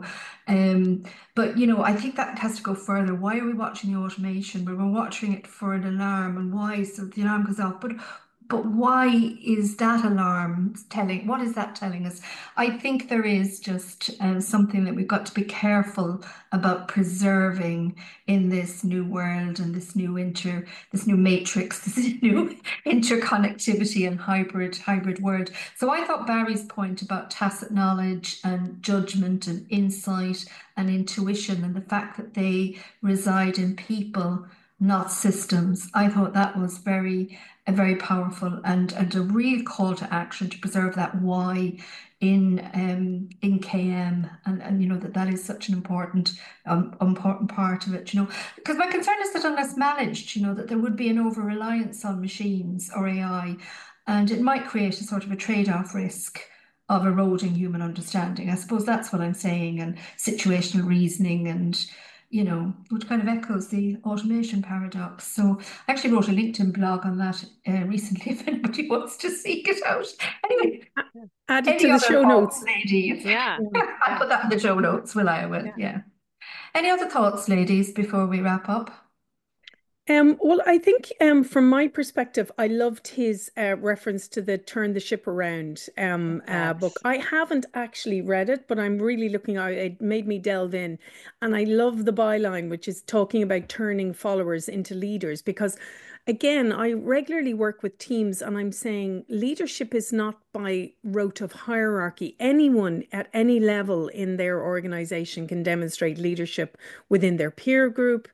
but I think that has to go further. Why are we watching the automation? We're watching it for an alarm, and why? So the alarm goes off, but why is that alarm telling? What is that telling us? I think there is just something that we've got to be careful about preserving in this new world and this new matrix, this new interconnectivity and hybrid world. So I thought Barry's point about tacit knowledge and judgment and insight and intuition and the fact that they reside in people, not systems. I thought that was very powerful and a real call to action to preserve that why in KM, and that is such an important part of it, because my concern is that unless managed, that there would be an over reliance on machines or AI, and it might create a sort of a trade-off risk of eroding human understanding. I suppose that's what I'm saying, and situational reasoning, and which kind of echoes the automation paradox. So I actually wrote a LinkedIn blog on that recently, if anybody wants to seek it out. Anyway, add it to the show notes, ladies. Yeah. I'll put that in the show notes, will I? Well, yeah. Any other thoughts, ladies, before we wrap up? Well, I think from my perspective, I loved his reference to the Turn the Ship Around book. I haven't actually read it, but I'm really looking out. It made me delve in. And I love the byline, which is talking about turning followers into leaders, because again, I regularly work with teams and I'm saying leadership is not by rote of hierarchy. Anyone at any level in their organization can demonstrate leadership within their peer group,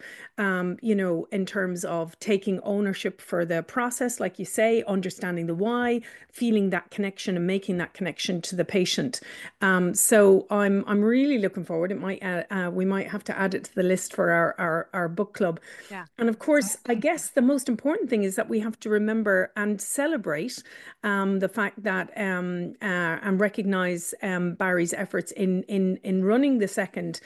in terms of taking ownership for the process, like you say, understanding the why, feeling that connection and making that connection to the patient. So I'm really looking forward. It might we might have to add it to the list for our book club. Yeah. And of course, I guess the most important thing is that we have to remember and celebrate the fact that and recognize Barry's efforts in running the second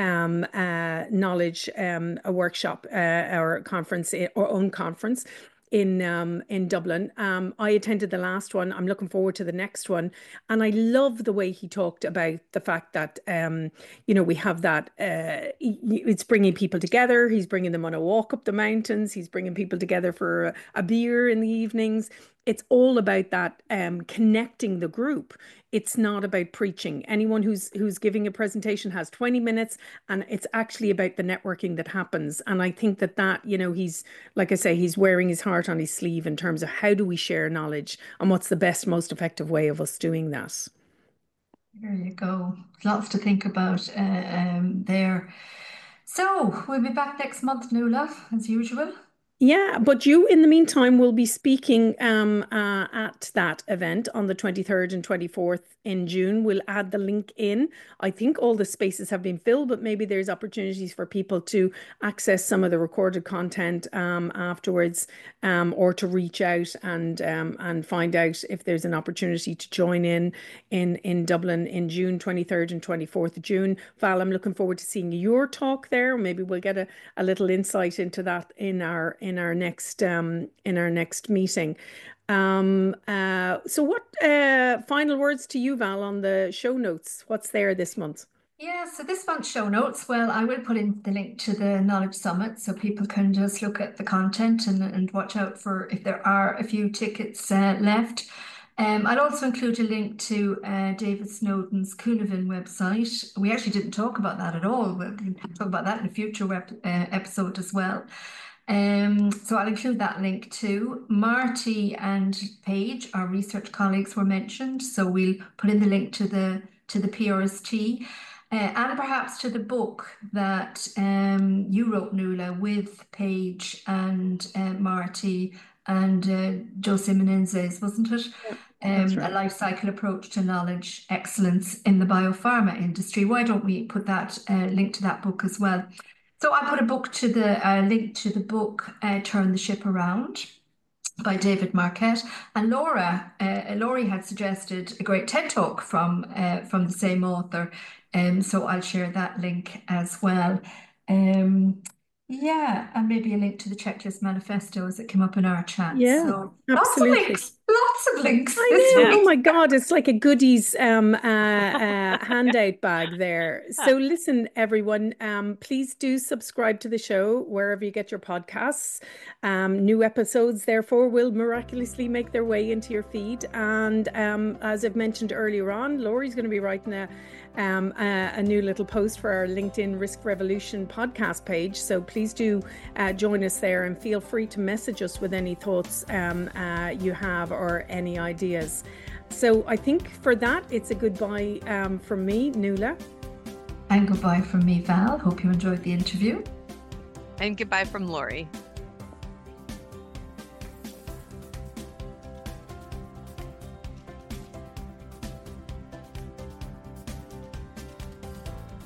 knowledge workshop or conference or own conference in Dublin. I attended the last one. I'm looking forward to the next one. And I love the way he talked about the fact that, we have that, it's bringing people together. He's bringing them on a walk up the mountains. He's bringing people together for a beer in the evenings. It's all about that connecting the group. It's not about preaching. Anyone who's giving a presentation has 20 minutes, and it's actually about the networking that happens. And I think that he's, like I say, he's wearing his heart on his sleeve in terms of how do we share knowledge and what's the best, most effective way of us doing that. There you go. Lots to think about there. So we'll be back next month, Nuala, as usual. Yeah, but you, in the meantime, will be speaking at that event on the 23rd and 24th in June. We'll add the link in. I think all the spaces have been filled, but maybe there's opportunities for people to access some of the recorded content afterwards, or to reach out and find out if there's an opportunity to join in Dublin in June, 23rd and 24th of June. Val, I'm looking forward to seeing your talk there. Maybe we'll get a little insight into that in our next meeting. So what final words to you, Val, on the show notes? What's there this month? Yeah, so this month's show notes, well, I will put in the link to the Knowledge Summit so people can just look at the content and watch out for if there are a few tickets left. I'll also include a link to David Snowden's Coonavan website. We actually didn't talk about that at all. We'll talk about that in a future episode as well. So I'll include that link too. Marty and Paige, our research colleagues, were mentioned, so we'll put in the link to the PRST, and perhaps to the book that you wrote, Nuala, with Paige and Marty and Jose Menendez, wasn't it? Yeah, that's right. A life cycle approach to knowledge excellence in the biopharma industry. Why don't we put that link to that book as well? So I put a link to the book Turn the Ship Around by David Marquette, and Laurie had suggested a great TED Talk from the same author, so I'll share that link as well. Yeah, and maybe a link to the Checklist Manifesto as it came up in our chat. Yeah, so absolutely. Lots of links. I know. Oh my God, it's like a goodies handout bag there. So listen, everyone, please do subscribe to the show wherever you get your podcasts. New episodes, therefore, will miraculously make their way into your feed. And as I've mentioned earlier on, Laurie's going to be writing a new little post for our LinkedIn Risk Revolution podcast page. So please do join us there, and feel free to message us with any thoughts you have or any ideas. So I think for that, it's a goodbye from me, Nuala. And goodbye from me, Val. Hope you enjoyed the interview. And goodbye from Laurie.